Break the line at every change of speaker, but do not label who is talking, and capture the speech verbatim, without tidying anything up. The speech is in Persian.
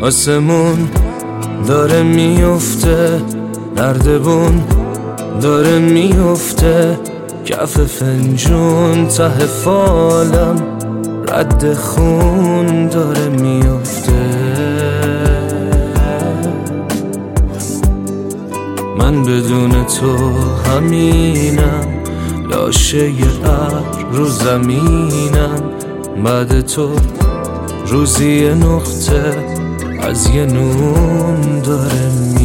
آسمون داره میفته، نردبون داره میفته، کف فنجون ته فالم رد خون داره میفته. من بدون تو همینم، لاشه ابر رو زمینم، بعد تو روزی نقطه از یه نون داره می